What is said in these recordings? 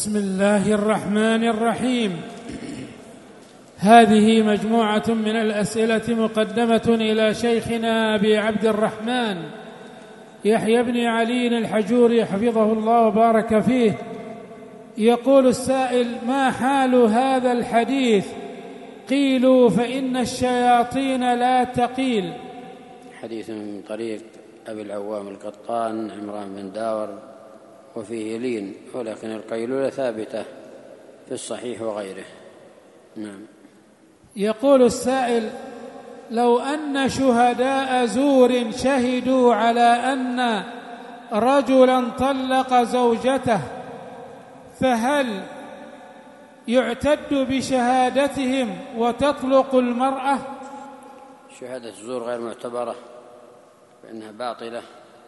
بسم الله الرحمن الرحيم. هذه مجموعة من الأسئلة مقدمة إلى شيخنا أبي عبد الرحمن يحيى بن علي الحجوري حفظه الله وبارك فيه. يقول السائل: ما حال هذا الحديث قيلوا فإن الشياطين لا تقيل؟ حديث من طريق أبي العوام القطان عمران بن داور وفيه لين، ولكن القيلولة ثابتة في الصحيح وغيره. نعم. يقول السائل: لو أن شهداء زور شهدوا على أن رجلا طلق زوجته فهل يعتد بشهادتهم وتطلق المرأة؟ شهادة الزور غير معتبرة فإنها باطلة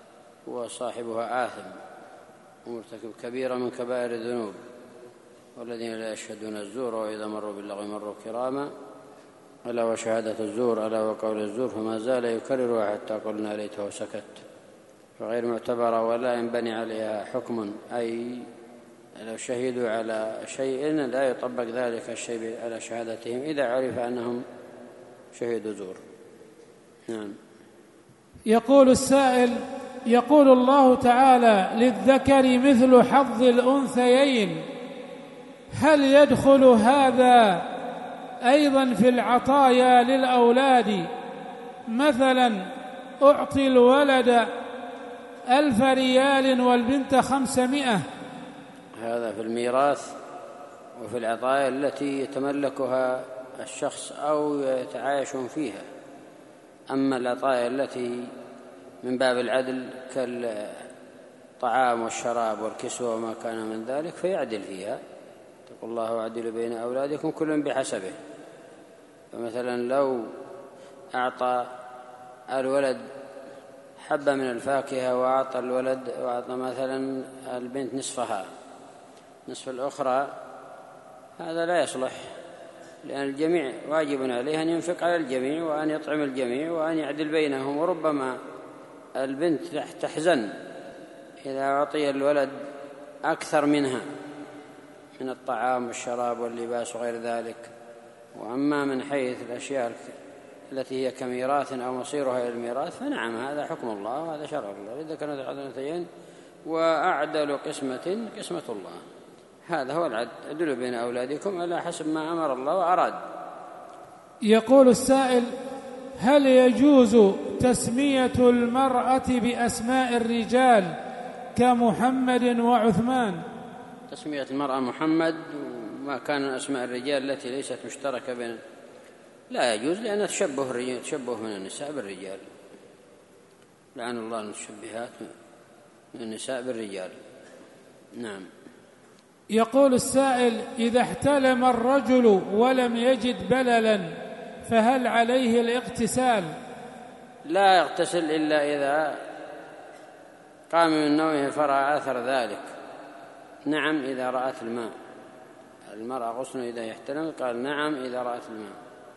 وصاحبها آثم ومرتكب كبيرة من كبائر الذنوب، والذين لا يشهدون الزور وإذا مروا باللغو مروا كراما، ألا وشهادة الزور ألا وقول الزور فما زال يكررها حتى قلنا ليته سكت، فغير معتبرة ولا ينبني عليها حكم، أي لو شهدوا على شيء لا يطبق ذلك الشيء على شهادتهم إذا عرف أنهم شهدوا زور. نعم. يقول السائل: يقول الله تعالى: للذكر مثل حظ الأنثيين، هل يدخل هذا أيضا في العطايا للأولاد؟ مثلا أعطي الولد 1000 ريال والبنت 500. هذا في الميراث وفي العطايا التي يتملكها الشخص أو يتعايشون فيها. أما العطايا التي من باب العدل كالطعام والشراب والكسوة وما كان من ذلك فيعدل فيها. اتقوا الله واعدلوا بين أولادكم كل بحسبه. فمثلا لو أعطى الولد حبة من الفاكهة وأعطى مثلا البنت نصفها، نصف الأخرى، هذا لا يصلح، لأن الجميع واجب عليه أن ينفق على الجميع وأن يطعم الجميع وأن يعدل بينهم. وربما البنت تحزن إذا أعطي الولد أكثر منها من الطعام والشراب واللباس وغير ذلك. وأما من حيث الأشياء التي هي كميراث أو مصيرها إلى الميراث فنعم، هذا حكم الله وهذا شرع الله. إذا كانت الأنثيين وأعدل قسمة قسمة الله، هذا هو العدل. عدلوا بين أولادكم على حسب ما أمر الله وأراد. يقول السائل: هل يجوز تسمية المرأة بأسماء الرجال كمحمد وعثمان؟ تسمية المرأة محمد وما كان أسماء الرجال التي ليست مشتركة بين لا يجوز، لأن تشبه من النساء بالرجال. لعن الله المتشبهات من النساء بالرجال. نعم. يقول السائل: إذا احتلم الرجل ولم يجد بللا فهل عليه الاغتسال؟ لا يغتسل إلا إذا قام من نومه فرأى أثر ذلك. نعم إذا رأت الماء. المرأة غسل إذا يحتلم، قال نعم إذا رأت الماء.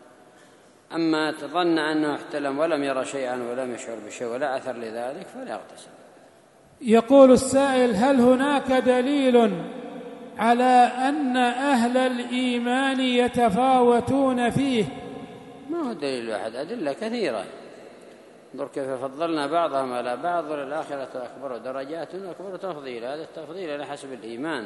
أما تظن أنه احتلم ولم يرى شيئا ولم يشعر بشيء ولا أثر لذلك فلا يغتسل. يقول السائل: هل هناك دليل على أن أهل الإيمان يتفاوتون فيه؟ ما هو دليل واحد، أدلة كثيرة. انظر كيف فضلنا بعضهم على بعض، وللآخرة أكبر درجات أكبر تفضيل. هذا التفضيل على حسب الإيمان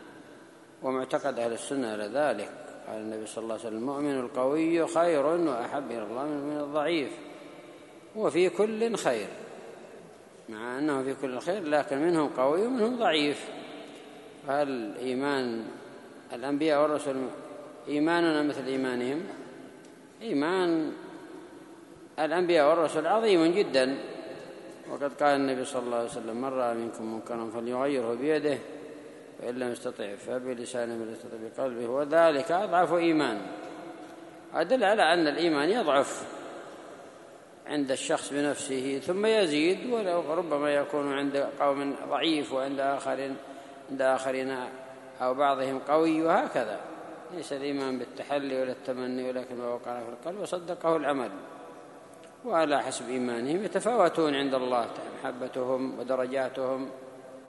ومعتقد أهل السنة على ذلك. قال النبي صلى الله عليه وسلم: المؤمن القوي خير وأحب إلى الله من الضعيف، وفي كل خير. مع أنه في كل خير لكن منهم قوي ومنهم ضعيف. فهل إيمان الأنبياء والرسل إيماننا مثل إيمانهم؟ إيمان الأنبياء والرسل عظيم جدا. وقد قال النبي صلى الله عليه وسلم: من رأى منكم منكرا فليغيره بيده فإن لم يستطع فبلسانه وإن لم يستطع بقلبه وذلك أضعف إيمان. أدل على أن الإيمان يضعف عند الشخص بنفسه ثم يزيد، ولو ربما يكون عند قوم ضعيف وعند آخرين أو بعضهم قوي، وهكذا. ليس الإيمان بالتحلي ولا التمني، ولكن ما وقع في القلب وصدقه العمل. وعلى حسب إيمانهم يتفاوتون عند الله محبتهم ودرجاتهم